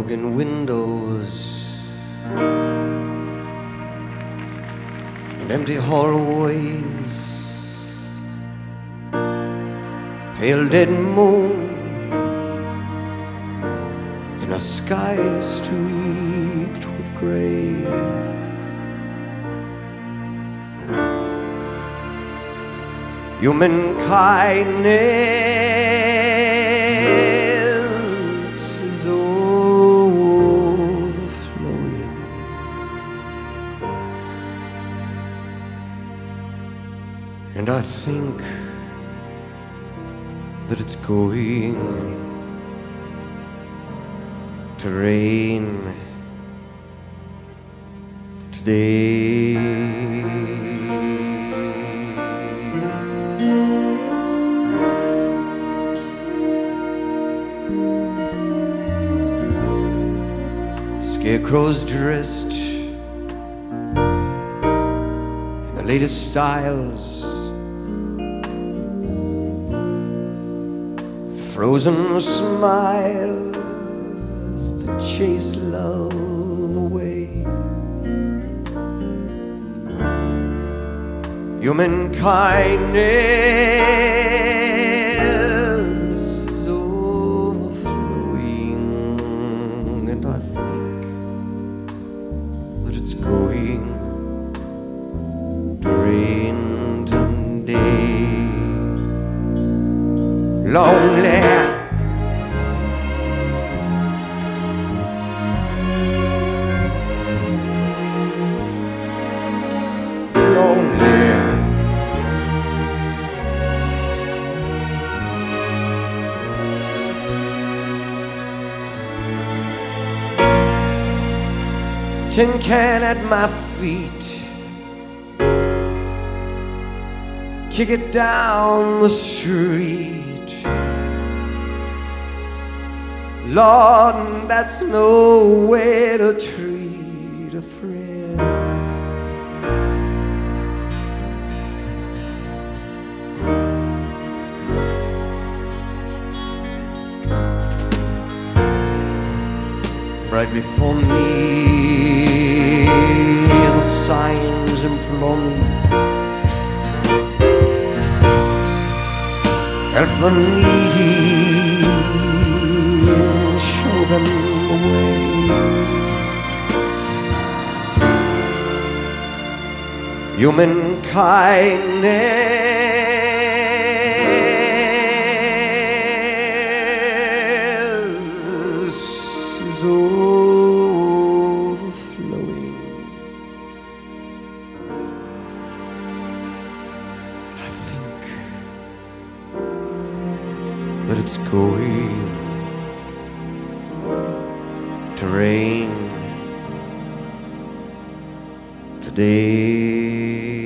broken windows and empty hallways, pale dead moon in a sky streaked with grey. Human kindness is overflowing, and I think that it's going to rain today. Scarecrows dressed in the latest styles, with frozen smiles to chase love away. Human kindness is overflowing, and I think that it's going to rain today. Lonely, lonely, tin can at my feet, kick it down the street. Lord, that's no way to treat a friend. Right before me, the signs implore me, help the needy and show them the way. Human kindness is overflowing, and I think that it's going to rain today.